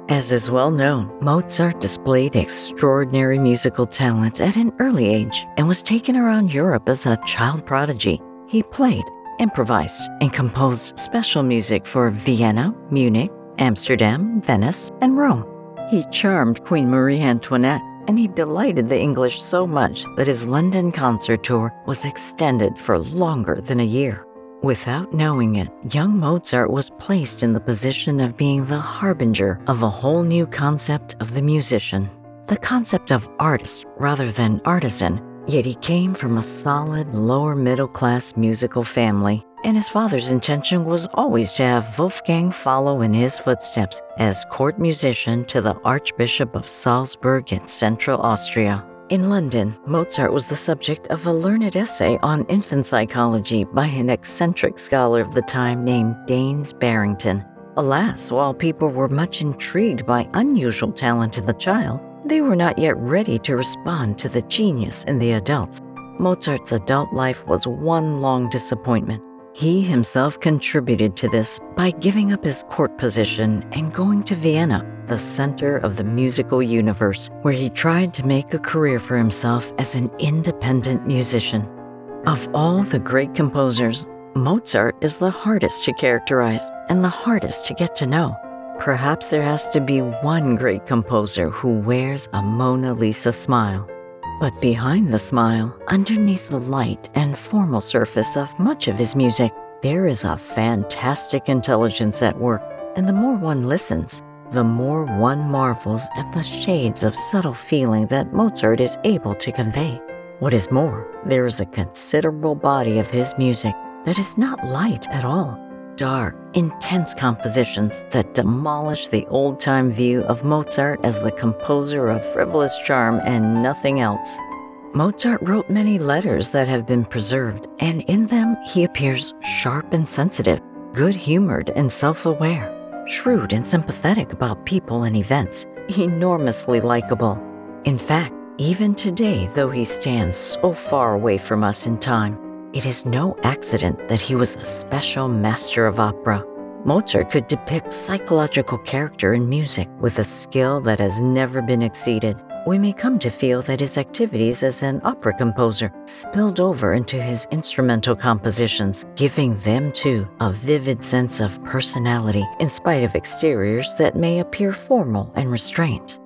As is well known, Mozart displayed extraordinary musical talent at an early age and was taken around Europe as a child prodigy. He played, improvised, and composed special music for Vienna, Munich, Amsterdam, Venice, and Rome. He charmed Queen Marie Antoinette, and he delighted the English so much that his London concert tour was extended for longer than a year. Without knowing it, young Mozart was placed in the position of being the harbinger of a whole new concept of the musician, the concept of artist rather than artisan. Yet he came from a solid lower middle-class musical family, and his father's intention was always to have Wolfgang follow in his footsteps as court musician to the Archbishop of Salzburg in Central Austria. In London, Mozart was the subject of a learned essay on infant psychology by an eccentric scholar of the time named Daines Barrington. Alas, while people were much intrigued by unusual talent in the child, they were not yet ready to respond to the genius in the adult. Mozart's adult life was one long disappointment. He himself contributed to this by giving up his court position and going to Vienna, the center of the musical universe, where he tried to make a career for himself as an independent musician. Of all the great composers, Mozart is the hardest to characterize and the hardest to get to know. Perhaps there has to be one great composer who wears a Mona Lisa smile. But behind the smile, underneath the light and formal surface of much of his music, there is a fantastic intelligence at work, and the more one listens, the more one marvels at the shades of subtle feeling that Mozart is able to convey. What is more, there is a considerable body of his music that is not light at all. Dark, intense compositions that demolish the old-time view of Mozart as the composer of frivolous charm and nothing else. Mozart wrote many letters that have been preserved, and in them he appears sharp and sensitive, good-humored and self-aware, shrewd and sympathetic about people and events, enormously likable. In fact, even today, though he stands so far away from us in time, it is no accident that he was a special master of opera. Mozart could depict psychological character in music with a skill that has never been exceeded. We may come to feel that his activities as an opera composer spilled over into his instrumental compositions, giving them, too, a vivid sense of personality in spite of exteriors that may appear formal and restrained.